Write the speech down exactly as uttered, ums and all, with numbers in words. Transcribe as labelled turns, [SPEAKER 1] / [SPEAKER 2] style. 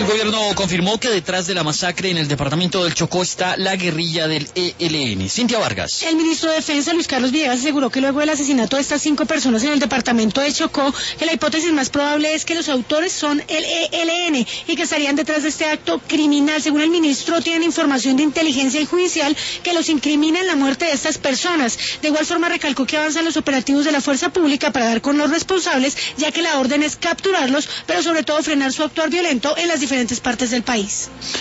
[SPEAKER 1] El gobierno confirmó que detrás de la masacre en el departamento del Chocó está la guerrilla del E L N. Cintia Vargas.
[SPEAKER 2] El ministro de Defensa, Luis Carlos Villegas, aseguró que luego del asesinato de estas cinco personas en el departamento de Chocó, que la hipótesis más probable es que los autores son el E L N y que estarían detrás de este acto criminal. Según el ministro, tienen información de inteligencia y judicial que los incrimina en la muerte de estas personas. De igual forma, recalcó que avanzan los operativos de la fuerza pública para dar con los responsables, ya que la orden es capturarlos, pero sobre todo frenar su actuar violento en las diferentes partes del país.